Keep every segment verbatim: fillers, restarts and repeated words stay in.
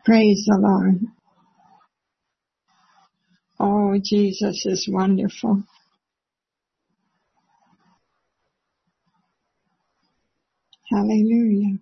Praise the Lord. Oh, Jesus is wonderful. Hallelujah.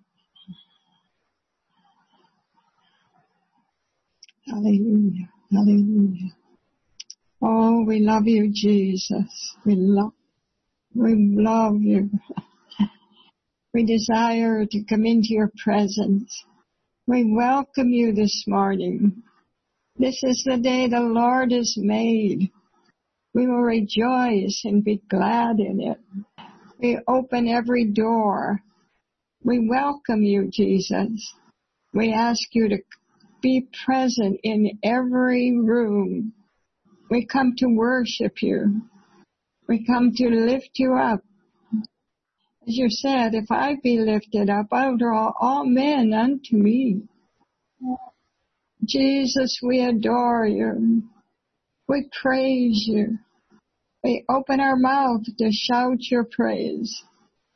Hallelujah. Hallelujah. Oh, we love you, Jesus. We love, we love you. We desire to come into your presence. We welcome you this morning. This is the day the Lord has made. We will rejoice and be glad in it. We open every door. We welcome you, Jesus. We ask you to be present in every room. We come to worship you. We come to lift you up. As you said, if I be lifted up, I will draw all men unto me. Jesus, we adore you. We praise you. We open our mouth to shout your praise.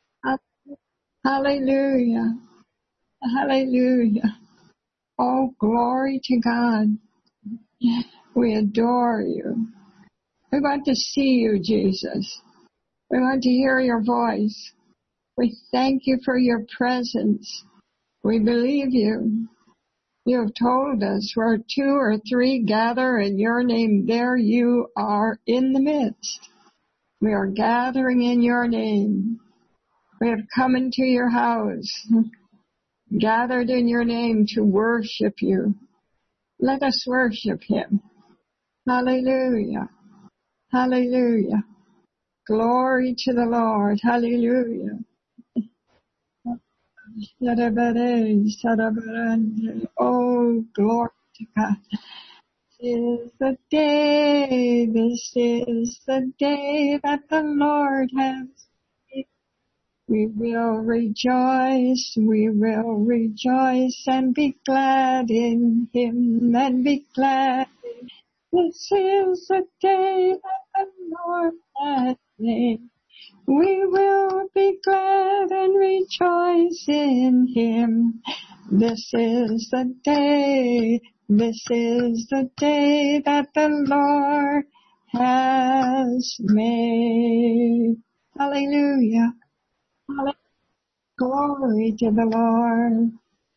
Hallelujah. Hallelujah. Oh, glory to God. We adore you. We want to see you, Jesus. We want to hear your voice. We thank you for your presence. We believe you. You have told us where two or three gather in your name, there you are in the midst. We are gathering in your name. We have come into your house, gathered in your name to worship you. Let us worship him. Hallelujah. Hallelujah. Glory to the Lord. Hallelujah. Oh, glory to God. This is the day, this is the day that the Lord has made. We will rejoice, we will rejoice and be glad in him and be glad. This is the day that the Lord has made. We will be glad and rejoice in him. This is the day, this is the day that the Lord has made. Hallelujah. Hallelujah. Glory to the Lord.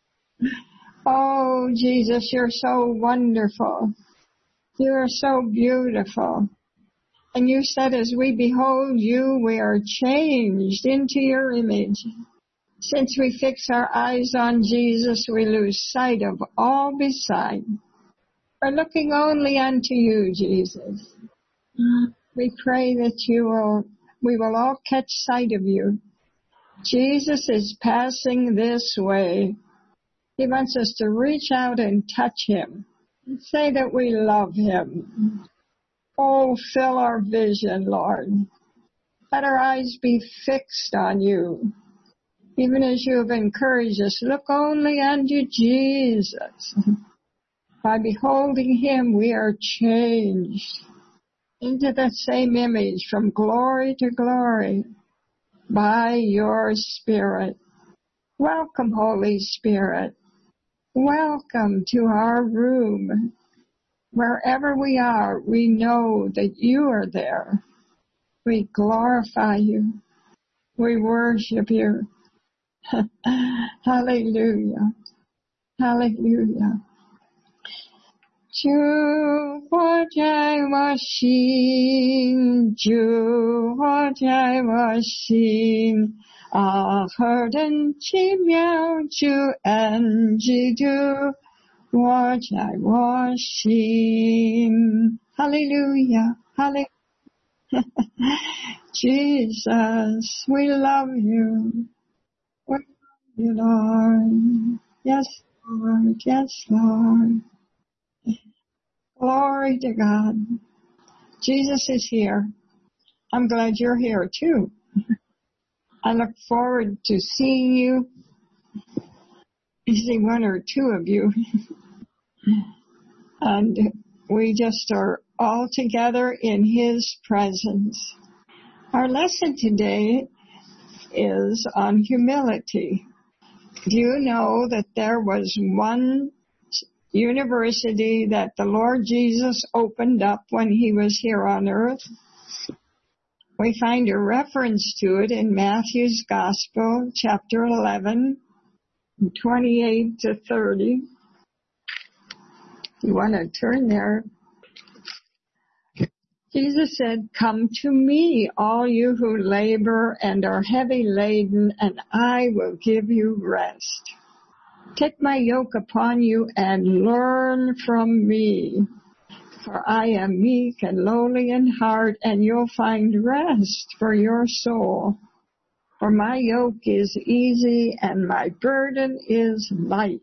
Oh, Jesus, you're so wonderful. You are so beautiful. And you said, as we behold you, we are changed into your image. Since we fix our eyes on Jesus, we lose sight of all beside. We're looking only unto you, Jesus. We pray that you will, we will all catch sight of you. Jesus is passing this way. He wants us to reach out and touch him and say that we love him. Oh, fill our vision, Lord. Let our eyes be fixed on you. Even as you have encouraged us, look only unto Jesus. By beholding him, we are changed into the same image from glory to glory by your Spirit. Welcome, Holy Spirit. Welcome to our room. Wherever we are, we know that you are there. We glorify you. We worship you. Hallelujah. Hallelujah. 주 보좌에 와신, 주 보좌에 와신, 아흐른 치며 주 안지두 보좌에 와신. Hallelujah. Hallelujah. Jesus, we love you. We love you, Lord. Yes, Lord. Yes, Lord. Glory to God. Jesus is here. I'm glad you're here too. I look forward to seeing you. I see one or two of you. And we just are all together in his presence. Our lesson today is on humility. Do you know that there was one university that the Lord Jesus opened up when he was here on earth. We find a reference to it in Matthew's Gospel, chapter eleven, twenty-eight to thirty. You want to turn there. Jesus said, "Come to me, all you who labor and are heavy laden, and I will give you rest. Take my yoke upon you and learn from me. For I am meek and lowly in heart, and you'll find rest for your soul. For my yoke is easy and my burden is light."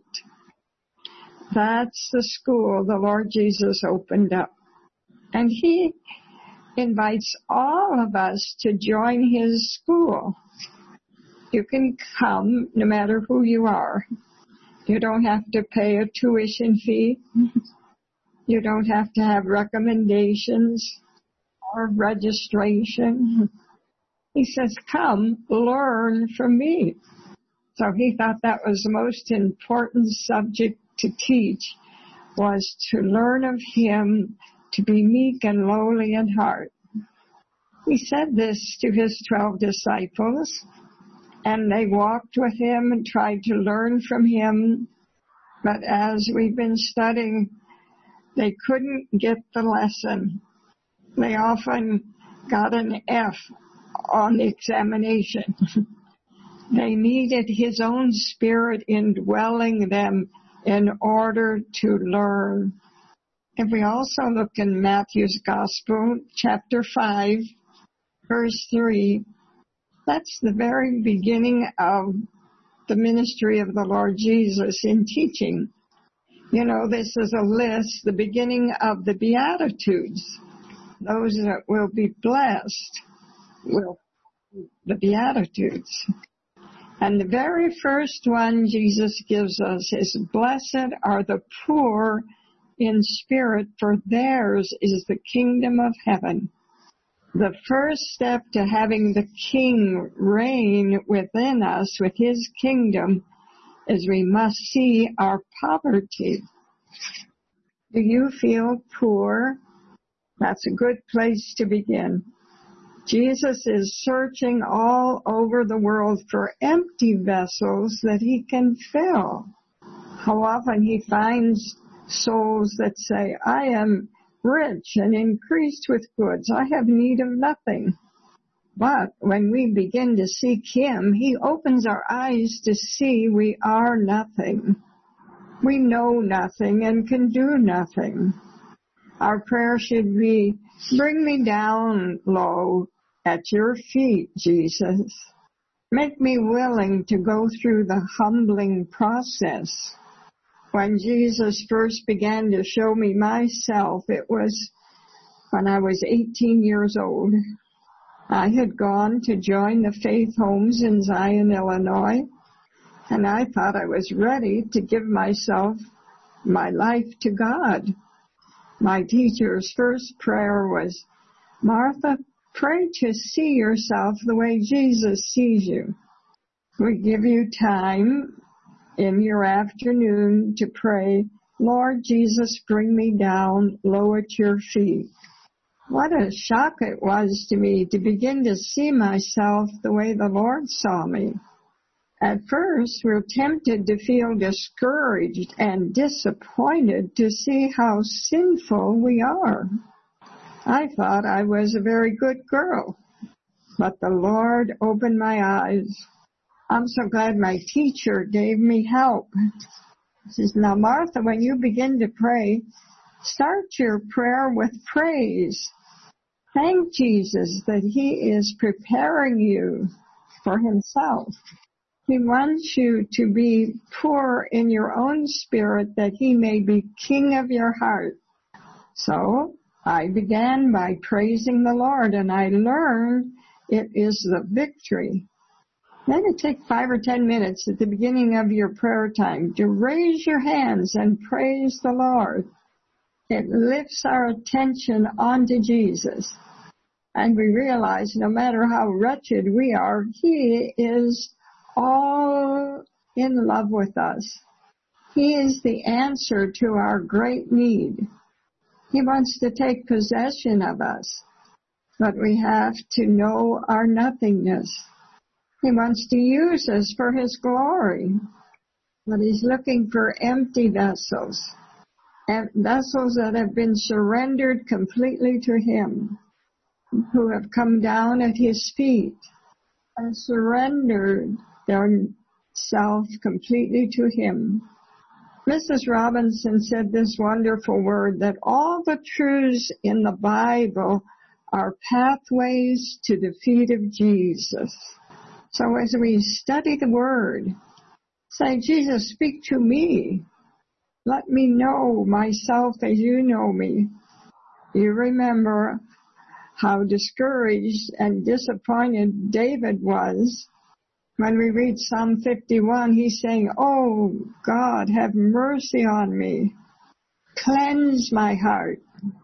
That's the school the Lord Jesus opened up. And he invites all of us to join his school. You can come no matter who you are. You don't have to pay a tuition fee. You don't have to have recommendations or registration. He says, "Come, learn from me." So he thought that was the most important subject to teach, was to learn of him, to be meek and lowly in heart. He said this to his twelve disciples, and they walked with him and tried to learn from him. But as we've been studying, they couldn't get the lesson. They often got an F on the examination. They needed his own Spirit indwelling them in order to learn. If we also look in Matthew's Gospel, chapter five, verse three, that's the very beginning of the ministry of the Lord Jesus in teaching. You know, this is a list, the beginning of the Beatitudes. Those that will be blessed will the Beatitudes. And the very first one Jesus gives us is, "Blessed are the poor in spirit, for theirs is the kingdom of heaven." The first step to having the King reign within us with his kingdom is we must see our poverty. Do you feel poor? That's a good place to begin. Jesus is searching all over the world for empty vessels that he can fill. How often he finds souls that say, "I am rich and increased with goods. I have need of nothing." But when we begin to seek him, he opens our eyes to see we are nothing. We know nothing and can do nothing. Our prayer should be, "Bring me down low at your feet, Jesus. Make me willing to go through the humbling process." When Jesus first began to show me myself, it was when I was eighteen years old. I had gone to join the Faith Homes in Zion, Illinois, and I thought I was ready to give myself, my life to God. My teacher's first prayer was, "Martha, pray to see yourself the way Jesus sees you." We give you time in your afternoon to pray, "Lord Jesus, bring me down low at your feet." What a shock it was to me to begin to see myself the way the Lord saw me. At first, we're tempted to feel discouraged and disappointed to see how sinful we are. I thought I was a very good girl, but the Lord opened my eyes. I'm so glad my teacher gave me help. He says, "Now, Martha, when you begin to pray, start your prayer with praise. Thank Jesus that he is preparing you for himself. He wants you to be poor in your own spirit that he may be king of your heart." So I began by praising the Lord, and I learned it is the victory. Maybe take five or ten minutes at the beginning of your prayer time to raise your hands and praise the Lord. It lifts our attention onto Jesus. And we realize no matter how wretched we are, he is all in love with us. He is the answer to our great need. He wants to take possession of us, but we have to know our nothingness. He wants to use us for His glory, but He's looking for empty vessels, and vessels that have been surrendered completely to Him, who have come down at His feet and surrendered their self completely to Him. Missus Robinson said this wonderful word, that all the truths in the Bible are pathways to the feet of Jesus. So as we study the Word, say, Jesus, speak to me. Let me know myself as you know me. You remember how discouraged and disappointed David was. When we read Psalm fifty-one, he's saying, oh, God, have mercy on me. Cleanse my heart.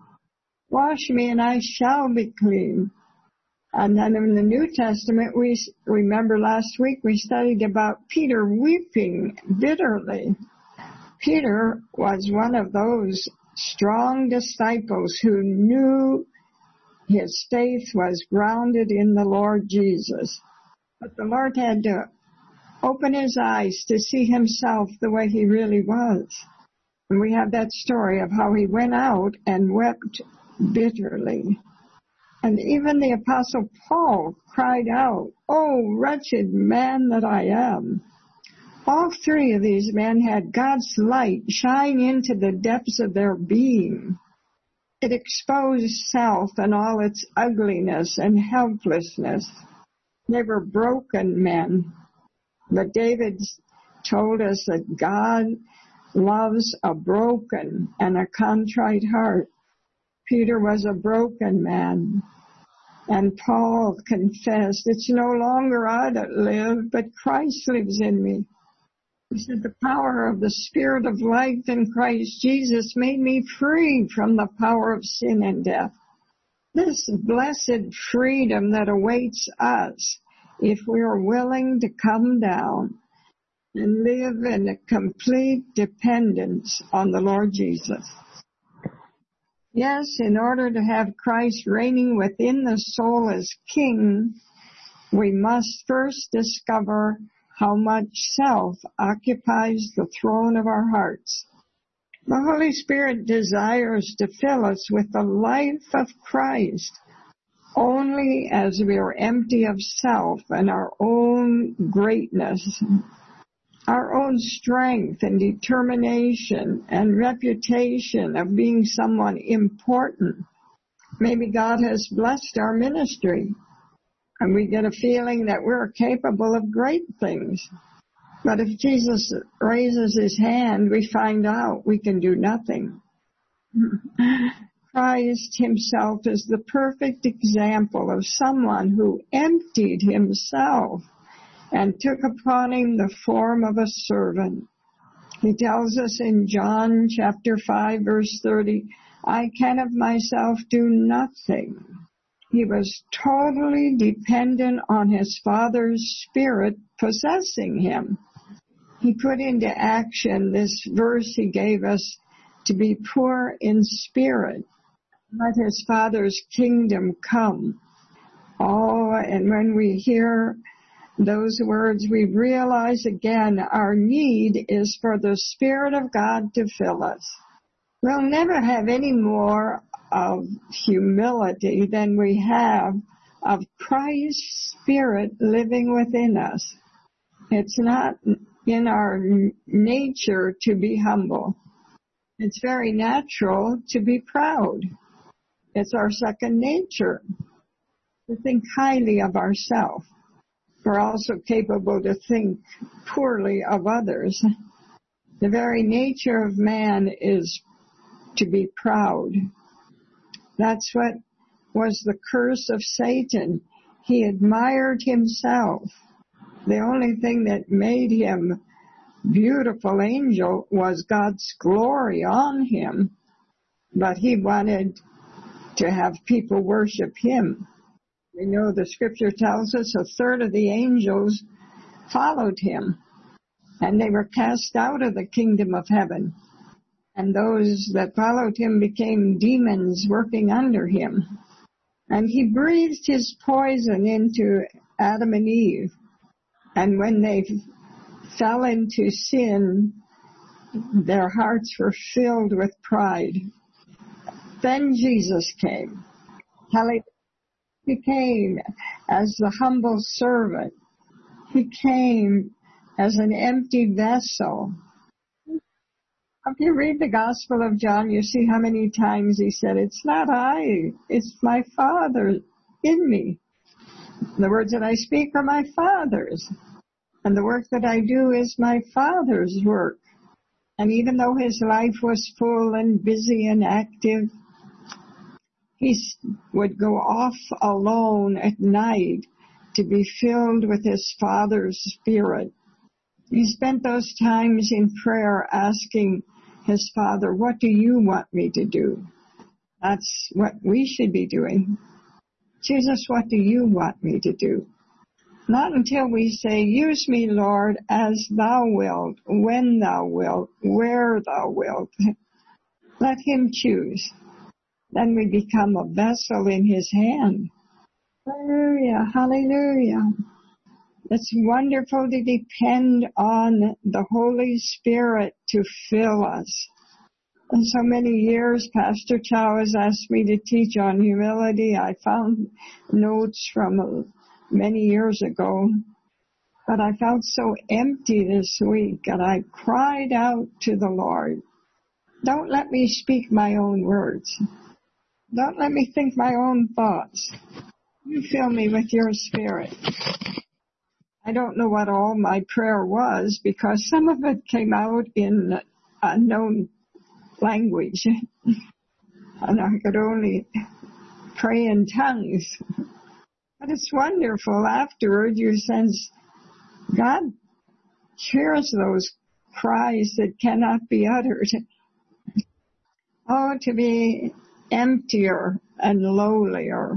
Wash me and I shall be clean. And then in the New Testament, we remember last week we studied about Peter weeping bitterly. Peter was one of those strong disciples who knew his faith was grounded in the Lord Jesus. But the Lord had to open his eyes to see himself the way he really was. And we have that story of how he went out and wept bitterly. And even the Apostle Paul cried out, oh, wretched man that I am. All three of these men had God's light shine into the depths of their being. It exposed self and all its ugliness and helplessness. They were broken men. But David told us that God loves a broken and a contrite heart. Peter was a broken man. And Paul confessed, it's no longer I that live, but Christ lives in me. He said, the power of the Spirit of life in Christ Jesus made me free from the power of sin and death. This blessed freedom that awaits us if we are willing to come down and live in a complete dependence on the Lord Jesus. Yes, in order to have Christ reigning within the soul as King, we must first discover how much self occupies the throne of our hearts. The Holy Spirit desires to fill us with the life of Christ only as we are empty of self and our own greatness, our own strength and determination and reputation of being someone important. Maybe God has blessed our ministry, and we get a feeling that we're capable of great things. But if Jesus raises his hand, we find out we can do nothing. Christ himself is the perfect example of someone who emptied himself and took upon him the form of a servant. He tells us in John chapter five, verse thirty, I can of myself do nothing. He was totally dependent on his Father's Spirit possessing him. He put into action this verse he gave us to be poor in spirit. Let his Father's kingdom come. Oh, and when we hear those words, we realize again our need is for the Spirit of God to fill us. We'll never have any more of humility than we have of Christ's Spirit living within us. It's not in our nature to be humble. It's very natural to be proud. It's our second nature to think highly of ourselves. We're also capable to think poorly of others. The very nature of man is to be proud. That's what was the curse of Satan. He admired himself. The only thing that made him beautiful angel was God's glory on him. But he wanted to have people worship him. We know the scripture tells us a third of the angels followed him. and they were cast out of the kingdom of heaven. And those that followed him became demons working under him. And he breathed his poison into Adam and Eve. And when they fell into sin, their hearts were filled with pride. Then Jesus came. He came as the humble servant. He came as an empty vessel. If you read the Gospel of John, you see how many times he said, "It's not I, it's my Father in me. The words that I speak are my Father's, and the work that I do is my Father's work." And even though his life was full and busy and active, he would go off alone at night to be filled with his Father's Spirit. He spent those times in prayer asking his Father, "What do you want me to do?" That's what we should be doing. "Jesus, what do you want me to do?" Not until we say, "Use me, Lord, as thou wilt, when thou wilt, where thou wilt." Let him choose. Then we become a vessel in his hand. Hallelujah, hallelujah. It's wonderful to depend on the Holy Spirit to fill us. And so many years, Pastor Chow has asked me to teach on humility. I found notes from many years ago, but I felt so empty this week, and I cried out to the Lord, "Don't let me speak my own words. Don't let me think my own thoughts. You fill me with your Spirit." I don't know what all my prayer was, because some of it came out in unknown language, and I could only pray in tongues. But it's wonderful. Afterward, you sense God hears those cries that cannot be uttered. Oh, to be emptier and lowlier,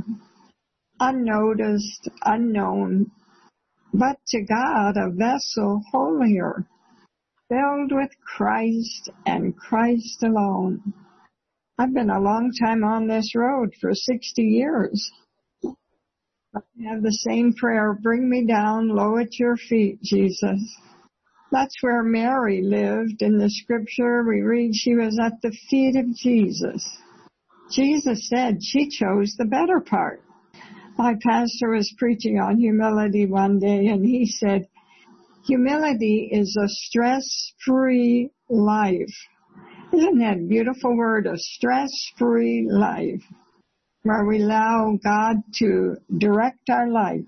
unnoticed, unknown, but to God a vessel holier, filled with Christ and Christ alone. I've been a long time on this road, for sixty years. I have the same prayer, "Bring me down low at your feet, Jesus." That's where Mary lived. In the scripture we read she was at the feet of Jesus. Jesus said she chose the better part. My pastor was preaching on humility one day, and he said, humility is a stress-free life. Isn't that a beautiful word, a stress-free life, where we allow God to direct our life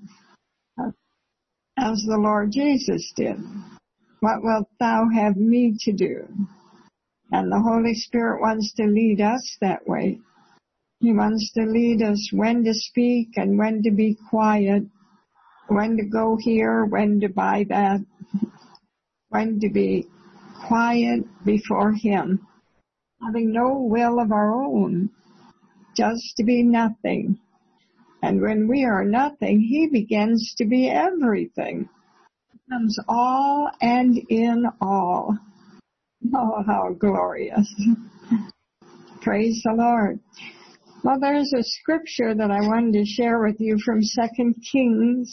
as the Lord Jesus did. What wilt thou have me to do? And the Holy Spirit wants to lead us that way. He wants to lead us when to speak and when to be quiet, when to go here, when to buy that, when to be quiet before Him, having no will of our own, just to be nothing. And when we are nothing, He begins to be everything. He becomes all and in all. Oh, how glorious. Praise the Lord. Well, there's a scripture that I wanted to share with you from Second Kings.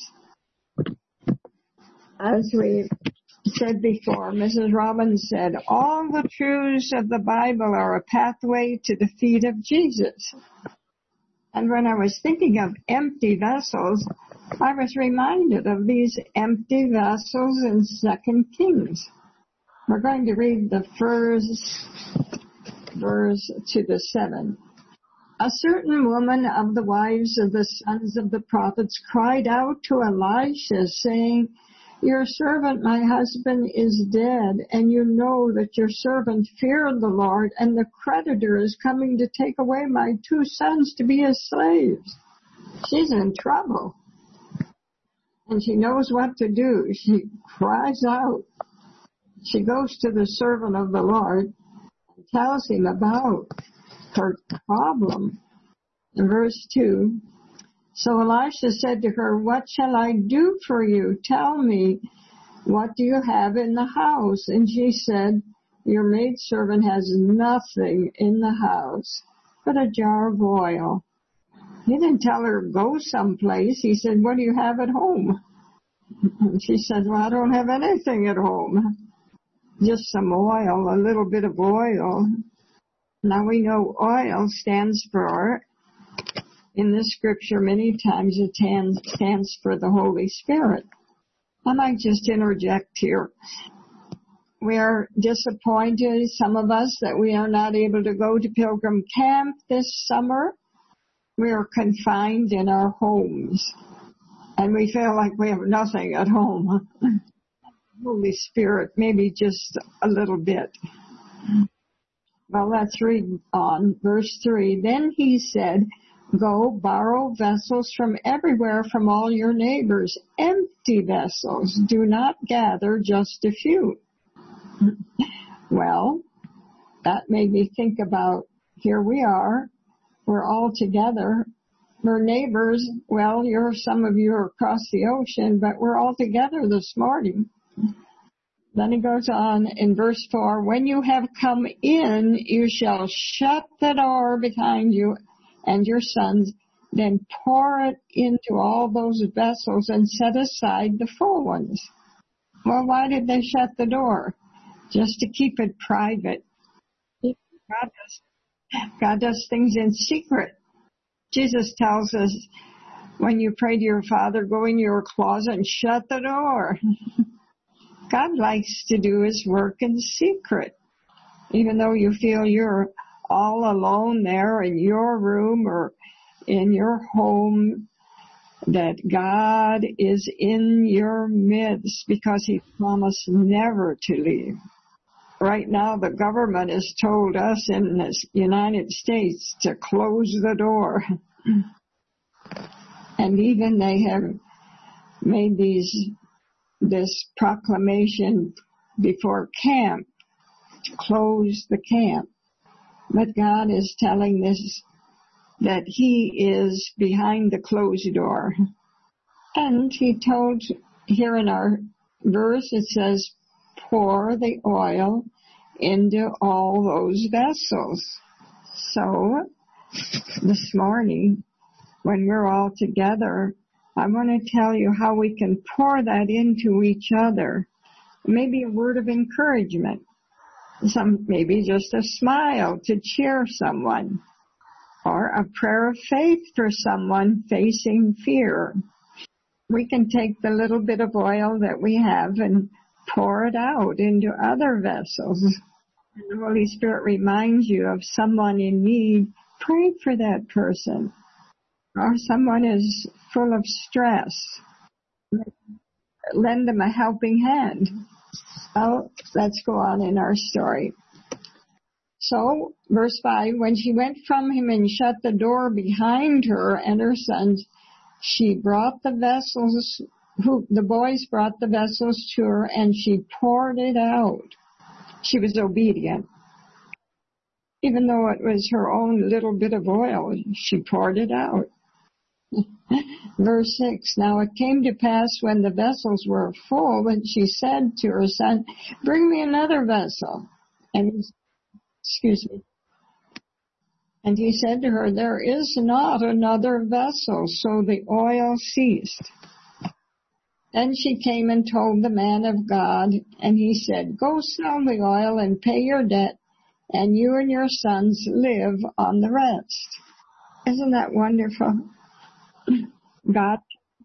As we said before, Missus Robbins said, all the truths of the Bible are a pathway to the feet of Jesus. And when I was thinking of empty vessels, I was reminded of these empty vessels in Second Kings. We're going to read the first verse to the seventh. A certain woman of the wives of the sons of the prophets cried out to Elisha, saying, your servant, my husband, is dead, and you know that your servant feared the Lord, and the creditor is coming to take away my two sons to be his slaves. She's in trouble, and she knows what to do. She cries out. She goes to the servant of the Lord and tells him about her problem. In verse two, so Elisha said to her, what shall I do for you? Tell me. what do you have in the house? And she said, your maidservant has nothing in the house but a jar of oil. He didn't tell her go someplace. He said, what do you have at home? And she said, well, I don't have anything at home. Just some oil, a little bit of oil. Now we know oil stands for, in the scripture many times it stands for the Holy Spirit. I might just interject here. We are disappointed, some of us, that we are not able to go to Pilgrim Camp this summer. We are confined in our homes, and we feel like we have nothing at home. Holy Spirit, maybe just a little bit. Well, let's read on. Verse three. Then he said, go borrow vessels from everywhere from all your neighbors, empty vessels. Do not gather just a few. Well, that made me think about, here we are, we're all together, we're neighbors. Well, you're, some of you are across the ocean, but we're all together this morning. Then he goes on in verse four, when you have come in, you shall shut the door behind you and your sons, then pour it into all those vessels and set aside the full ones. Well, why did they shut the door? Just to keep it private. God does, God does things in secret. Jesus tells us, when you pray to your Father, go in your closet and shut the door. God likes to do his work in secret. Even though you feel you're all alone there in your room or in your home, that God is in your midst because he promised never to leave. Right now, the government has told us in the United States to close the door. And even they have made these, this proclamation before camp, to close the camp. But God is telling this, that he is behind the closed door. And he told, here in our verse, it says, pour the oil into all those vessels. So, this morning, when we're all together, I want to tell you how we can pour that into each other. Maybe a word of encouragement. Some, maybe just a smile to cheer someone. Or a prayer of faith for someone facing fear. We can take the little bit of oil that we have and pour it out into other vessels. And the Holy Spirit reminds you of someone in need. Pray for that person. Or someone is full of stress. Lend them a helping hand. Well, let's go on in our story. So, verse five, when she went from him and shut the door behind her and her sons, she brought the vessels, who, the boys brought the vessels to her, and she poured it out. She was obedient. Even though it was her own little bit of oil, she poured it out. Verse six, now it came to pass when the vessels were full, that she said to her son, bring me another vessel. And, excuse me. And he said to her, there is not another vessel. So the oil ceased. Then she came and told the man of God, and he said, go sell the oil and pay your debt, and you and your sons live on the rest. Isn't that wonderful? God,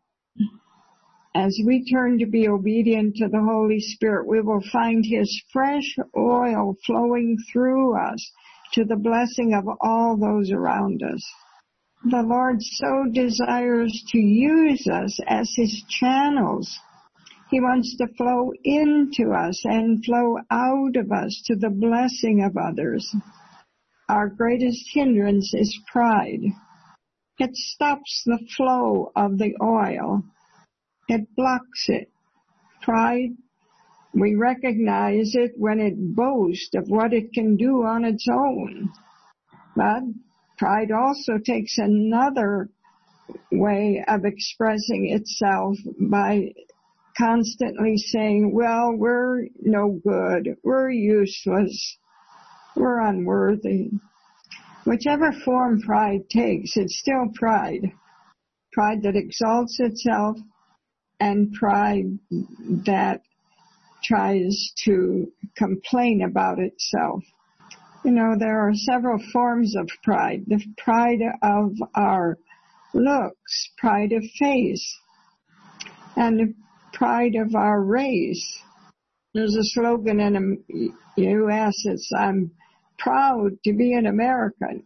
as we turn to be obedient to the Holy Spirit, we will find his fresh oil flowing through us to the blessing of all those around us. The Lord so desires to use us as his channels. He wants to flow into us and flow out of us to the blessing of others. Our greatest hindrance is pride. It stops the flow of the oil. It blocks it. Pride, we recognize it when it boasts of what it can do on its own. But pride also takes another way of expressing itself by constantly saying, well, we're no good, we're useless, we're unworthy. Whichever form pride takes, it's still pride. Pride that exalts itself and pride that tries to complain about itself. You know, there are several forms of pride. The pride of our looks, pride of face, and the pride of our race. There's a slogan in the U S, it's, I'm proud to be an American.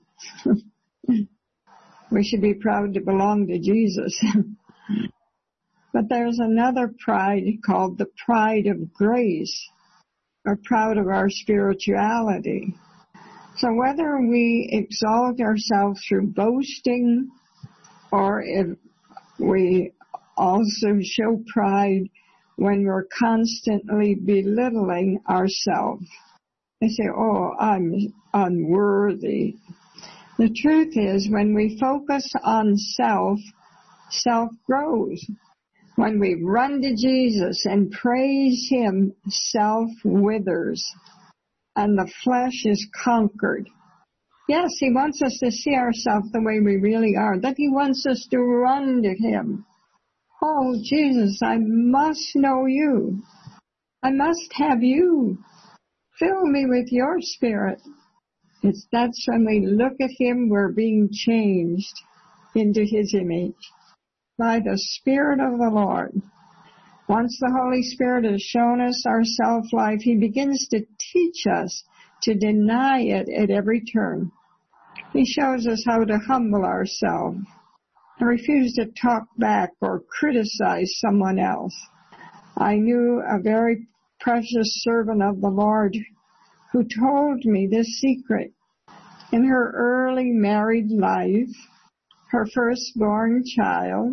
We should be proud to belong to Jesus. But there's another pride called the pride of grace. We're proud of our spirituality. So whether we exalt ourselves through boasting or if we also show pride when we're constantly belittling ourselves. They say, oh, I'm unworthy. The truth is, when we focus on self, self grows. When we run to Jesus and praise Him, self withers and the flesh is conquered. Yes, He wants us to see ourselves the way we really are, that He wants us to run to Him. Oh, Jesus, I must know You. I must have You. Fill me with Your Spirit. It's that's when we look at Him, we're being changed into His image by the Spirit of the Lord. Once the Holy Spirit has shown us our self-life, He begins to teach us to deny it at every turn. He shows us how to humble ourselves and refuse to talk back or criticize someone else. I knew a very precious servant of the Lord who told me this secret. In her early married life, her firstborn child,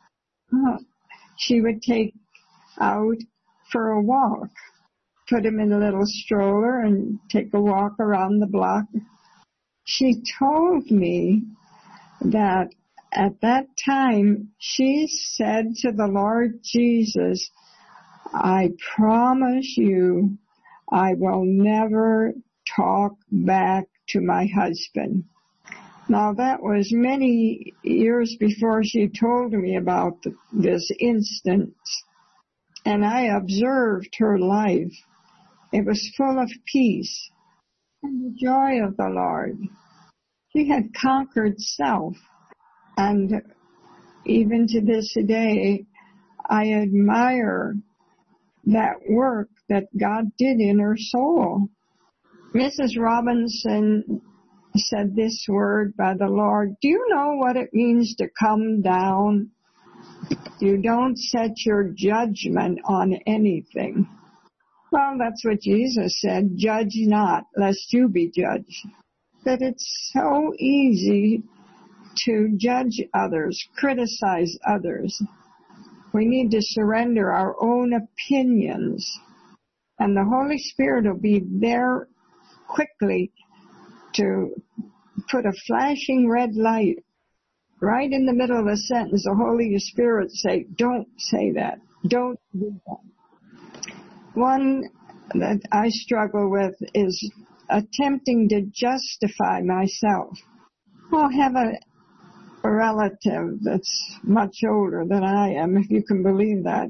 she would take out for a walk, put him in a little stroller and take a walk around the block. She told me that at that time she said to the Lord Jesus, I promise you I will never talk back to my husband. Now that was many years before she told me about this instance, and I observed her life. It was full of peace and the joy of the Lord. She had conquered self, and even to this day, I admire that work that God did in her soul. Missus Robinson said this word by the Lord, do you know what it means to come down? You don't set your judgment on anything. Well, that's what Jesus said, judge not, lest you be judged. But it's so easy to judge others, criticize others. We need to surrender our own opinions, and the Holy Spirit will be there quickly to put a flashing red light right in the middle of a sentence. The Holy Spirit say, don't say that. Don't do that. One that I struggle with is attempting to justify myself. I'll have a, a relative that's much older than I am, if you can believe that.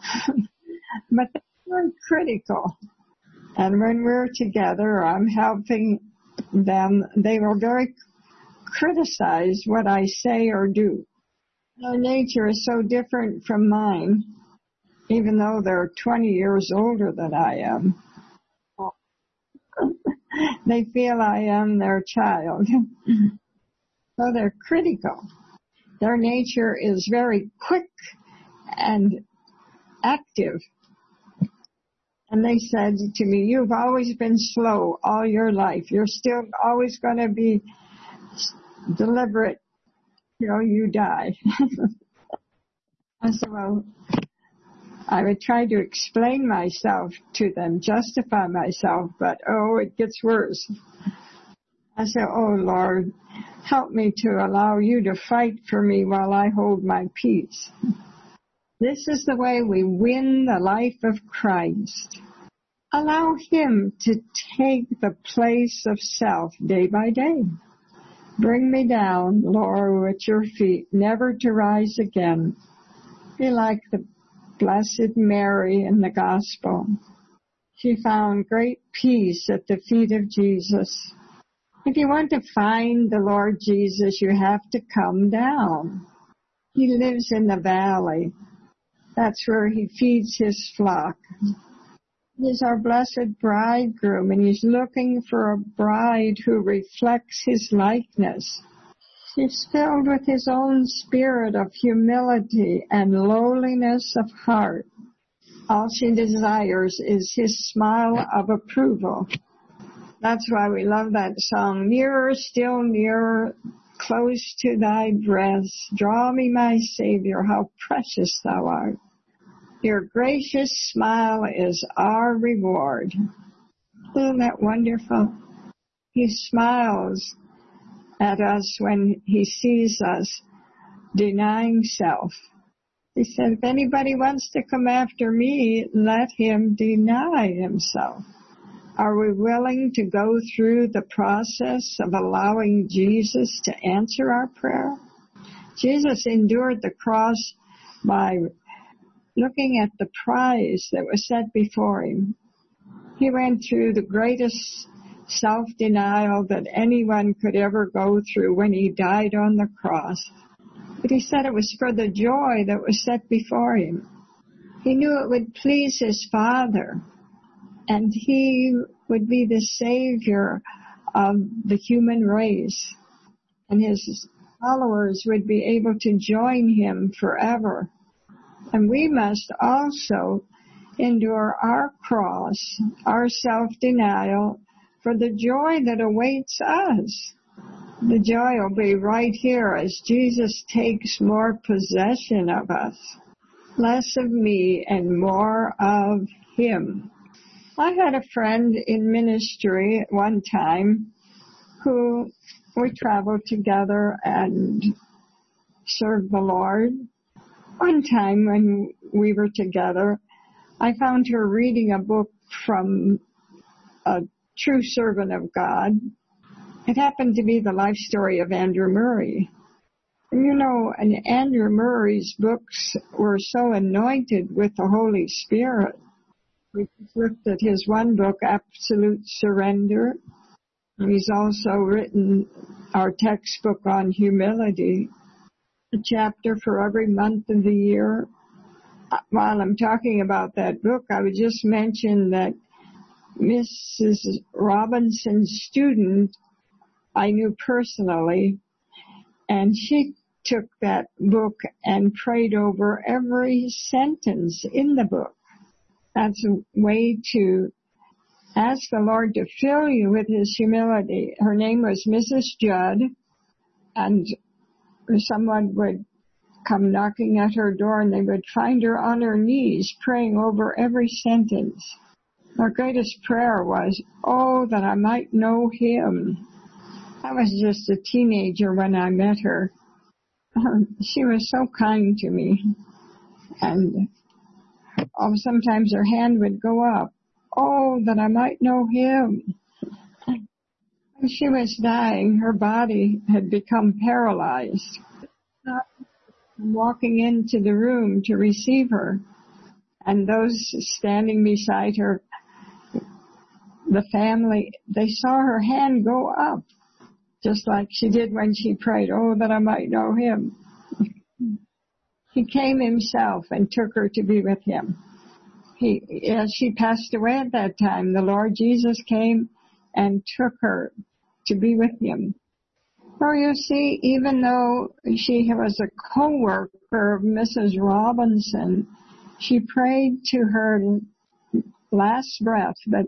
But they're very critical. And when we're together, I'm helping them, they will very criticize what I say or do. Their nature is so different from mine, even though they're twenty years older than I am. They feel I am their child. So they're critical. Their nature is very quick and active. And they said to me, you've always been slow all your life. You're still always going to be deliberate till you die. I said, well, I would try to explain myself to them, justify myself, but oh, it gets worse. I said, oh, Lord, help me to allow you to fight for me while I hold my peace. This is the way we win the life of Christ. Allow Him to take the place of self day by day. Bring me down, Lord, at your feet, never to rise again. Be like the Blessed Mary in the Gospel. She found great peace at the feet of Jesus. If you want to find the Lord Jesus, you have to come down. He lives in the valley. That's where He feeds His flock. He's our blessed bridegroom, and He's looking for a bride who reflects His likeness. She's filled with His own spirit of humility and lowliness of heart. All she desires is His smile of approval. That's why we love that song, Nearer, still nearer, close to thy breast. Draw me, my Savior, how precious thou art. Your gracious smile is our reward. Isn't that wonderful? He smiles at us when He sees us denying self. He said, if anybody wants to come after me, let him deny himself. Are we willing to go through the process of allowing Jesus to answer our prayer? Jesus endured the cross by looking at the prize that was set before Him. He went through the greatest self-denial that anyone could ever go through when He died on the cross. But He said it was for the joy that was set before Him. He knew it would please His Father, and He would be the Savior of the human race, and His followers would be able to join Him forever. And we must also endure our cross, our self-denial, for the joy that awaits us. The joy will be right here as Jesus takes more possession of us. Less of me and more of Him. I had a friend in ministry at one time who we traveled together and served the Lord. One time when we were together, I found her reading a book from a true servant of God. It happened to be the life story of Andrew Murray. And you know, and Andrew Murray's books were so anointed with the Holy Spirit. We looked at his one book, Absolute Surrender. And he's also written our textbook on humility, a chapter for every month of the year. While I'm talking about that book, I would just mention that Missus Robinson's student I knew personally, and she took that book and prayed over every sentence in the book. That's a way to ask the Lord to fill you with His humility. Her name was Missus Judd, and someone would come knocking at her door and they would find her on her knees praying over every sentence. Her greatest prayer was, oh, that I might know Him. I was just a teenager when I met her. Um, she was so kind to me. And oh, sometimes her hand would go up. Oh, that I might know Him. When she was dying, her body had become paralyzed. Walking into the room to receive her, and those standing beside her, the family, they saw her hand go up, just like she did when she prayed, oh, that I might know Him. He came Himself and took her to be with Him. He, as she passed away at that time, the Lord Jesus came and took her to be with Him. So you see, even though she was a co-worker of Missus Robinson, she prayed to her last breath that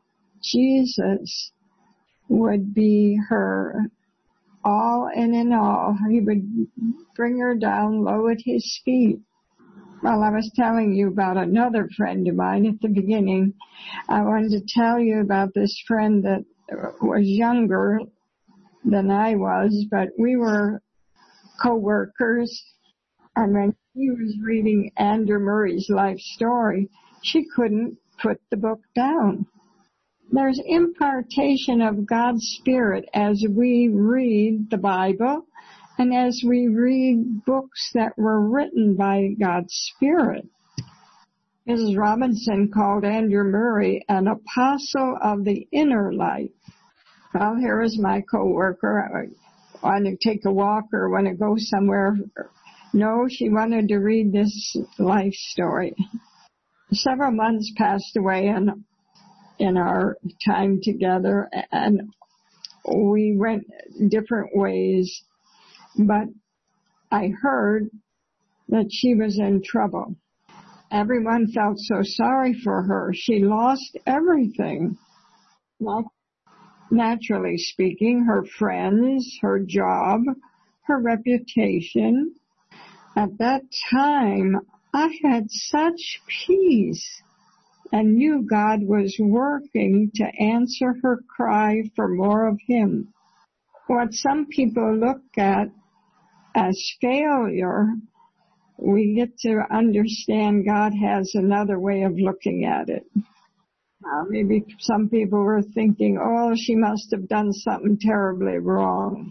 Jesus would be her all and in all. He would bring her down low at His feet. Well, I was telling you about another friend of mine at the beginning. I wanted to tell you about this friend that was younger than I was, but we were co-workers. And when He was reading Andrew Murray's life story. She couldn't put the book down. There's impartation of God's Spirit as we read the Bible and as we read books that were written by God's Spirit. Missus Robinson called Andrew Murray an apostle of the inner life. Well, here is my coworker. I want to take a walk or want to go somewhere. No, she wanted to read this life story. Several months passed away in, in our time together, and we went different ways, but I heard that she was in trouble. Everyone felt so sorry for her. She lost everything. Well, naturally speaking, her friends, her job, her reputation. At that time, I had such peace and knew God was working to answer her cry for more of Him. What some people look at as failure, we get to understand God has another way of looking at it. Uh, maybe some people were thinking, oh, she must have done something terribly wrong.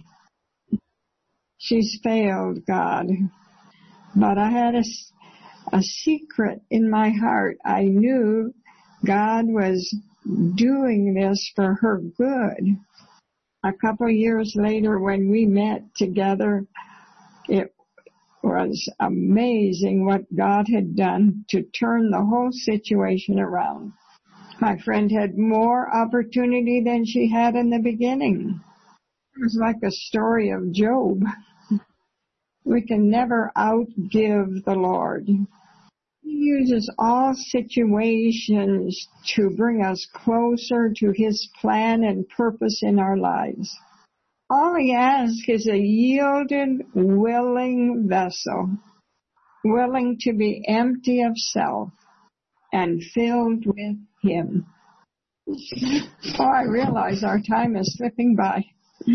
She's failed God. But I had a, a secret in my heart. I knew God was doing this for her good. A couple years later, when we met together, it was amazing what God had done to turn the whole situation around. My friend had more opportunity than she had in the beginning. It was like a story of Job. We can never outgive the Lord. He uses all situations to bring us closer to His plan and purpose in our lives. All He asks is a yielded, willing vessel, willing to be empty of self and filled with Him. Oh, I realize our time is slipping by.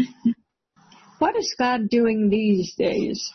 What is God doing these days?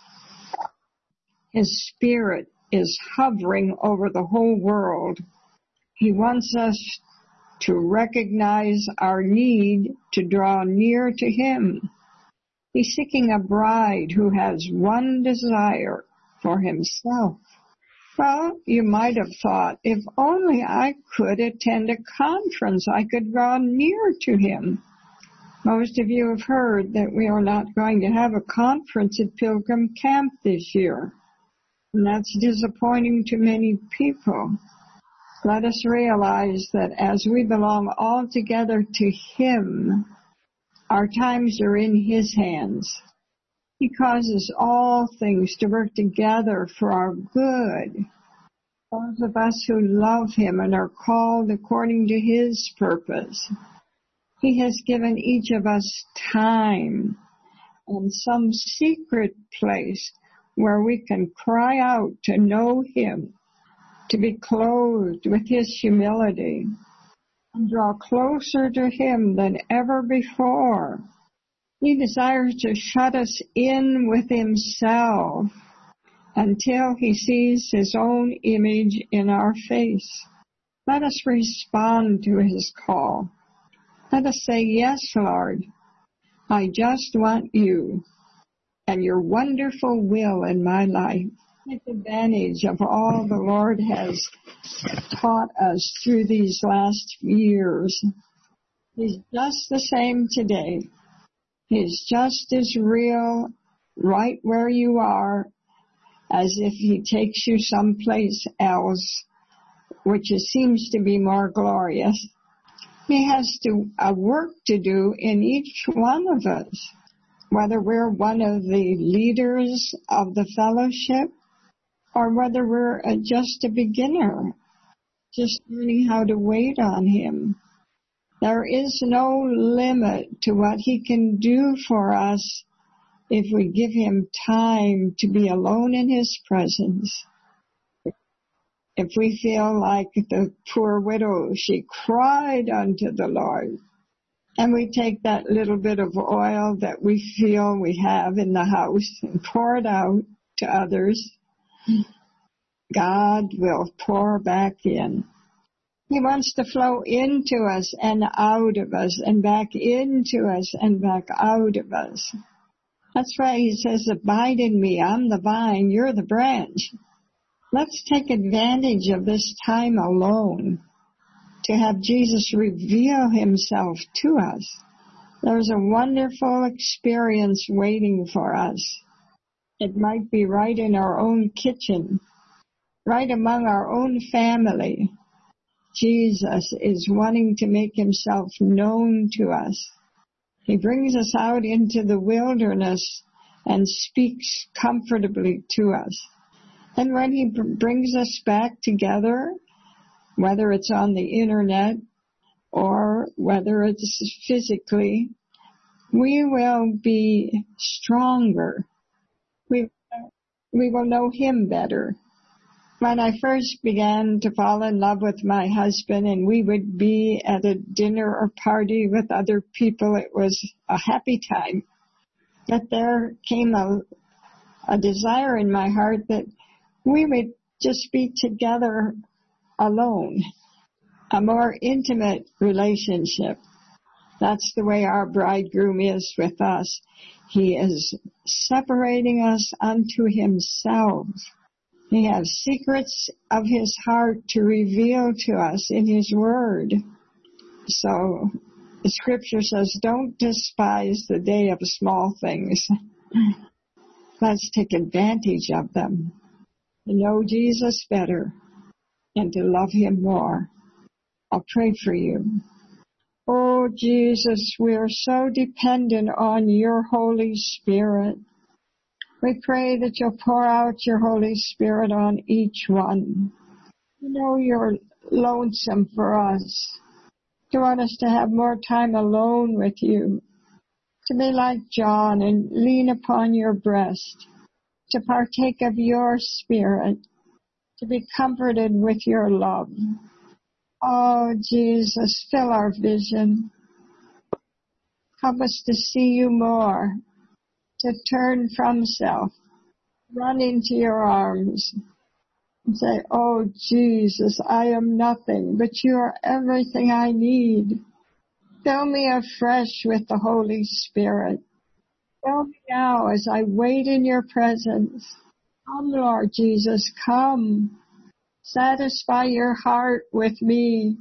His Spirit is hovering over the whole world. He wants us to recognize our need to draw near to Him. He's seeking a bride who has one desire for Himself. Well, you might have thought, if only I could attend a conference, I could draw near to Him. Most of you have heard that we are not going to have a conference at Pilgrim Camp this year. And that's disappointing to many people. Let us realize that as we belong all together to Him, our times are in His hands. He causes all things to work together for our good. Those of us who love Him and are called according to His purpose. He has given each of us time and some secret place where we can cry out to know Him, to be clothed with His humility, and draw closer to Him than ever before. He desires to shut us in with Himself until He sees His own image in our face. Let us respond to His call. Let us say, yes, Lord, I just want You and Your wonderful will in my life. Take advantage of all the Lord has taught us through these last years. He's just the same today. He's just as real right where you are as if He takes you someplace else, which is, seems to be more glorious. He has to, a work to do in each one of us, whether we're one of the leaders of the fellowship or whether we're a, just a beginner, just learning how to wait on Him. There is no limit to what He can do for us if we give Him time to be alone in His presence. If we feel like the poor widow, she cried unto the Lord, and we take that little bit of oil that we feel we have in the house and pour it out to others, God will pour back in. He wants to flow into us and out of us and back into us and back out of us. That's why he says, abide in me. I'm the vine. You're the branch. Let's take advantage of this time alone to have Jesus reveal himself to us. There's a wonderful experience waiting for us. It might be right in our own kitchen, right among our own family. Jesus is wanting to make himself known to us. He brings us out into the wilderness and speaks comfortably to us. And when he b- brings us back together, whether it's on the internet or whether it's physically, we will be stronger. We, we will know him better. When I first began to fall in love with my husband and we would be at a dinner or party with other people, it was a happy time. But there came a, a desire in my heart that we would just be together alone, a more intimate relationship. That's the way our bridegroom is with us. He is separating us unto himself. He has secrets of his heart to reveal to us in his word. So the scripture says, don't despise the day of small things. Let's take advantage of them to know Jesus better and to love him more. I'll pray for you. Oh, Jesus, we are so dependent on your Holy Spirit. We pray that you'll pour out your Holy Spirit on each one. You know you're lonesome for us. You want us to have more time alone with you, to be like John and lean upon your breast, to partake of your Spirit, to be comforted with your love. Oh, Jesus, fill our vision. Help us to see you more, to turn from self, run into your arms, and say, oh, Jesus, I am nothing, but you are everything I need. Fill me afresh with the Holy Spirit. Fill me now as I wait in your presence. Come, Lord Jesus, come. Satisfy your heart with me.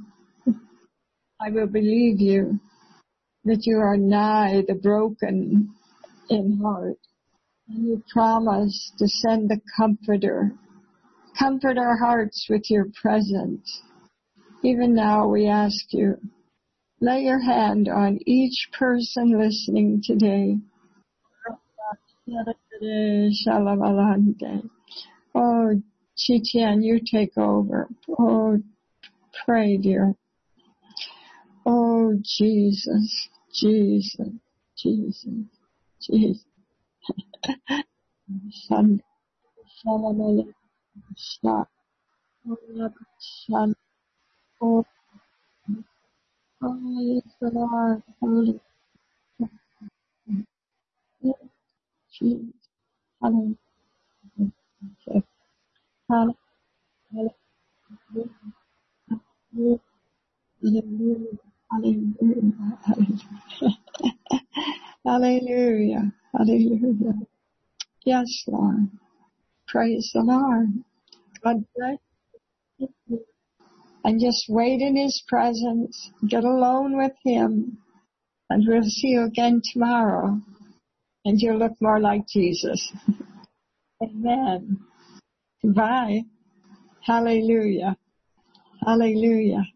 I will believe you, that you are nigh the broken in heart. And you promise to send the Comforter. Comfort our hearts with your presence. Even now we ask you, lay your hand on each person listening today. Oh, Chi-Tian, you take over. Oh, pray, dear. Oh, Jesus, Jesus, Jesus, Jesus. Son, son, son, son. Oh, oh, yes, the Lord, holy, Jesus, hallelujah, hallelujah, hallelujah, hallelujah, hallelujah, hallelujah, hallelujah. Yes, Lord. Praise the Lord. God bless you. And just wait in his presence. Get alone with him. And we'll see you again tomorrow. And you'll look more like Jesus. Amen. Bye. Hallelujah. Hallelujah.